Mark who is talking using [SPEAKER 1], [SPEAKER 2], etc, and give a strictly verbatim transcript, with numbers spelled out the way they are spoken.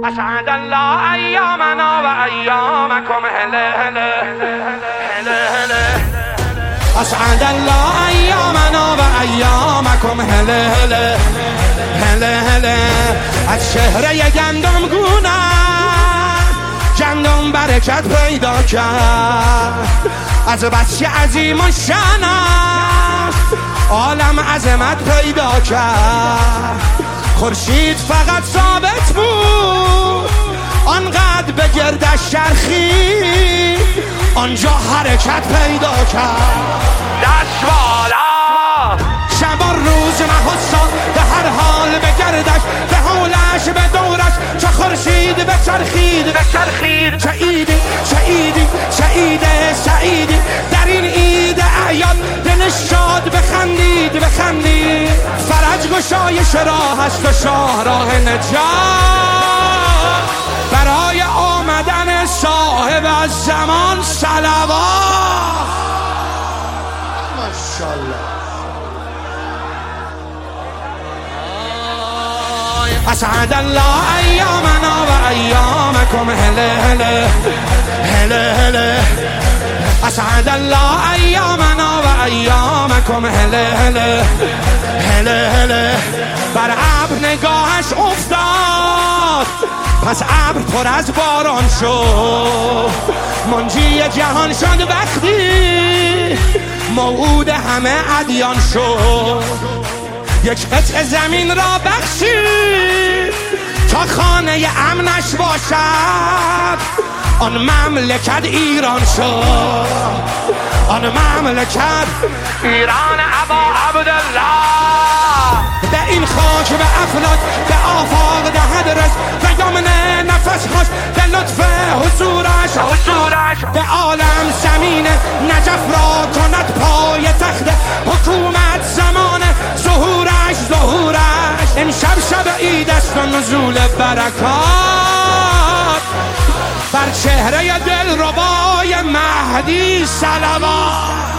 [SPEAKER 1] اسعد الله ایامنا و ایامکم هله هله هله هله اسعد الله ایامنا و ایامکم هله هله هله هله از چهره گندم گونه گندم برکت پیدا کرد از بچه عظیم و شان عالم عظمت پیدا کرد خورشید فقط ثابت بود آنقدر به گردش چرخید آنجا حرکت پیدا کرد دست بالا شب و روز محسا به هر حال به گردش به حولش به دورش چه خورشید به چرخید به چرخید چه ایدی چه ایدی چه ایده سعیدی در این عید اعیاد دلش شاد بخندید بخندید فرج گشایش راه است و شاهراه نجات برای آمدن صاحب از زمان صلوات ماشاءالله اسعد الله ایامنا و ایامکم هله هله هله هله اسعد الله ایامنا و ایامکم هله هله هله هله بر ابر نگاهش افتاد پس ابر پر از باران شد منجی جهان شد وقتی موعود همه ادیان شد یک قطع زمین را بخشید تا خانه امنش باشد آن مملکت ایران شد آن مملکت ایران ابا عبدالله به این خاک به افلاک به آفاق دهد رس و یمن نفس خوش به لطف حضورش حضورش به عالم زمین نجف را کند پای تخت حکومت زمان ظهورش ظهورش امشب شب عید است و نزول برکات بر چهره دلربای مهدی صلوات